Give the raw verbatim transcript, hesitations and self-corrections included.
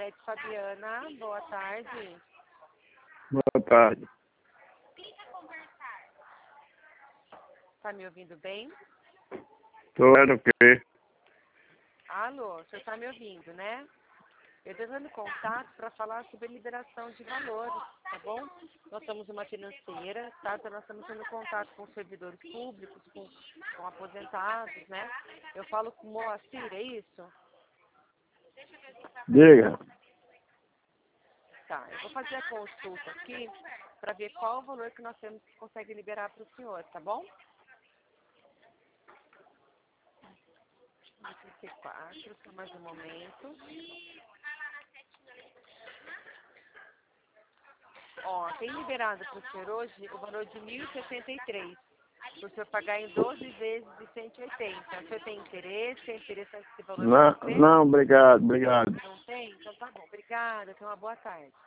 Janete Fabiana, boa tarde. Boa tarde. Tá me ouvindo bem? Tô vendo o quê? Alô, o senhor tá me ouvindo, né? Eu estou dando contato para falar sobre liberação de valores, tá bom? Nós somos uma financeira, tá? Então nós estamos tendo contato com servidores públicos, com, com aposentados, né? Eu falo com o Moacir, é isso? Diga. Tá, eu vou fazer a consulta aqui para ver qual o valor que nós temos que consegue liberar para o senhor, tá bom? trinta e quatro, só mais um momento. Ó, tem liberado para o senhor hoje o valor de mil e sessenta e três, para o senhor pagar em doze vezes de cento e oitenta. O senhor tem interesse? Tem interesse nesse valor Não, para você? não, obrigado, obrigado. Não tem? Então tá bom. Obrigada, tenha uma boa tarde.